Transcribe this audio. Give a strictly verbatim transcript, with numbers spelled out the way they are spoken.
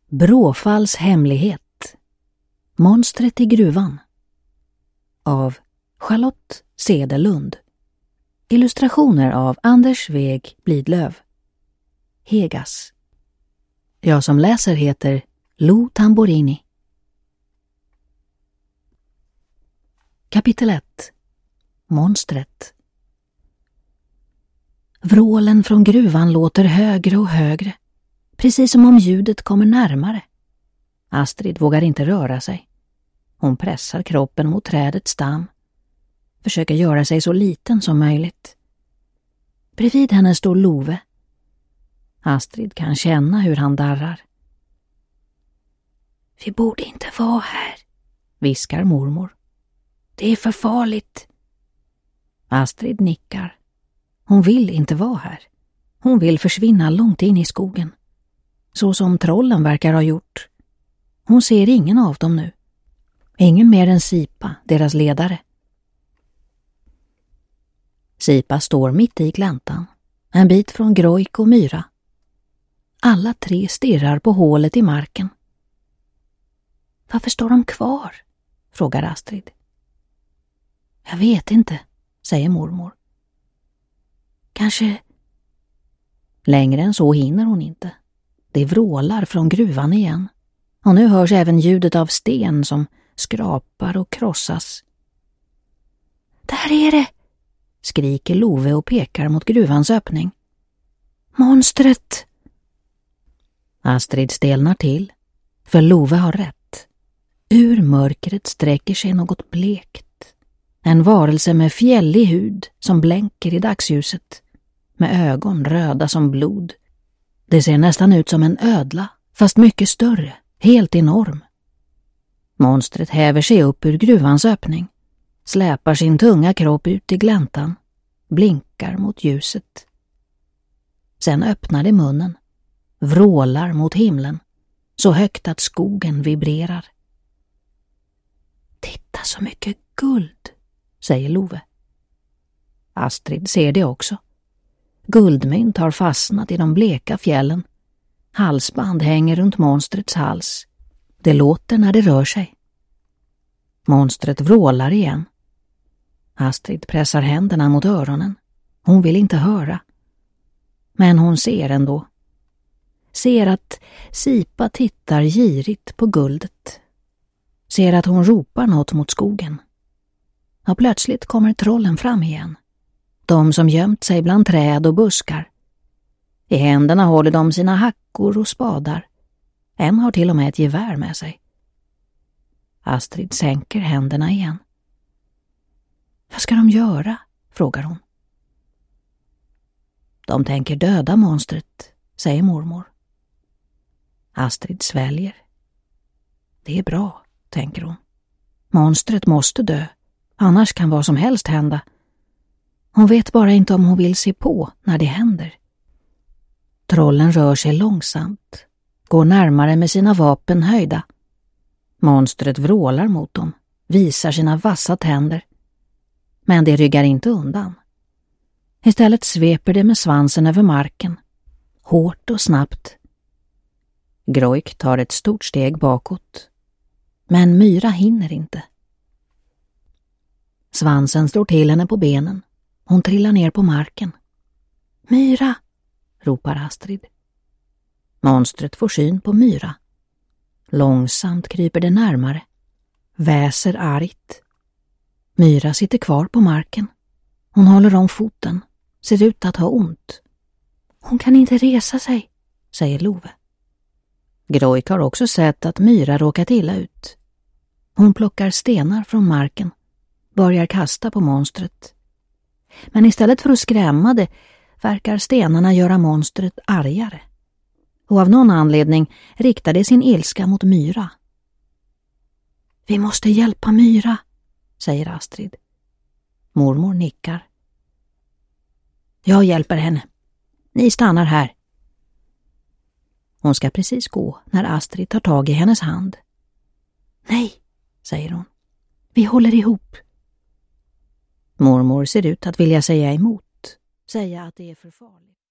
Bråfalls hemlighet. Monstret i gruvan. Av Charlotte Cederlund. Illustrationer av Anders Weg Blidlöv. Hegas. Jag som läser heter Lo Tamborini. Kapitel ett. Monstret. Vrålen från gruvan låter högre och högre, precis som om ljudet kommer närmare. Astrid vågar inte röra sig. Hon pressar kroppen mot trädets stam, försöker göra sig så liten som möjligt. Bredvid henne står Love. Astrid kan känna hur han darrar. Vi borde inte vara här, viskar mormor. Det är för farligt. Astrid nickar. Hon vill inte vara här. Hon vill försvinna långt in i skogen. Så som trollen verkar ha gjort. Hon ser ingen av dem nu. Ingen mer än Sipa, deras ledare. Sipa står mitt i gläntan, en bit från Grojk och Myra. Alla tre stirrar på hålet i marken. Varför står de kvar? Frågar Astrid. Jag vet inte, säger mormor. Kanske... Längre än så hinner hon inte. Det vrålar från gruvan igen. Och nu hörs även ljudet av sten som skrapar och krossas. Där är det! Skriker Love och pekar mot gruvans öppning. Monstret! Astrid stelnar till, för Love har rätt. Ur mörkret sträcker sig något blekt. En varelse med fjällig hud som blänker i dagsljuset. Med ögon röda som blod. Det ser nästan ut som en ödla, fast mycket större, helt enorm. Monstret häver sig upp ur gruvans öppning. Släpar sin tunga kropp ut i gläntan. Blinkar mot ljuset. Sen öppnar det munnen. Vrålar mot himlen. Så högt att skogen vibrerar. Titta så mycket guld, säger Love. Astrid ser det också. Guldmynt har fastnat i de bleka fjällen. Halsband hänger runt monstrets hals. Det låter när det rör sig. Monstret vrålar igen. Astrid pressar händerna mot öronen. Hon vill inte höra. Men hon ser ändå. Ser att Sipa tittar girigt på guldet. Ser att hon ropar något mot skogen. Och plötsligt kommer trollen fram igen. De som gömt sig bland träd och buskar. I händerna håller de sina hackor och spadar. En har till och med ett gevär med sig. Astrid sänker händerna igen. Vad ska de göra? Frågar hon. De tänker döda monstret, säger mormor. Astrid sväljer. Det är bra, tänker hon. Monstret måste dö, annars kan vad som helst hända. Hon vet bara inte om hon vill se på när det händer. Trollen rör sig långsamt, går närmare med sina vapen höjda. Monstret vrålar mot dem, visar sina vassa tänder. Men det ryggar inte undan. Istället sveper det med svansen över marken, hårt och snabbt. Grojk tar ett stort steg bakåt, men Myra hinner inte. Svansen slår till henne på benen. Hon trillar ner på marken. Myra, ropar Astrid. Monstret får syn på Myra. Långsamt kryper det närmare. Väser argt. Myra sitter kvar på marken. Hon håller om foten. Ser ut att ha ont. Hon kan inte resa sig, säger Love. Grojk har också sett att Myra råkat illa ut. Hon plockar stenar från marken. Börjar kasta på monstret. Men istället för att skrämma det verkar stenarna göra monstret argare. Och av någon anledning riktar det sin ilska mot Myra. Vi måste hjälpa Myra, säger Astrid. Mormor nickar. Jag hjälper henne. Ni stannar här. Hon ska precis gå när Astrid tar tag i hennes hand. Nej, säger hon. Vi håller ihop. Mormor ser ut att vilja säga emot. Säga att det är för farligt.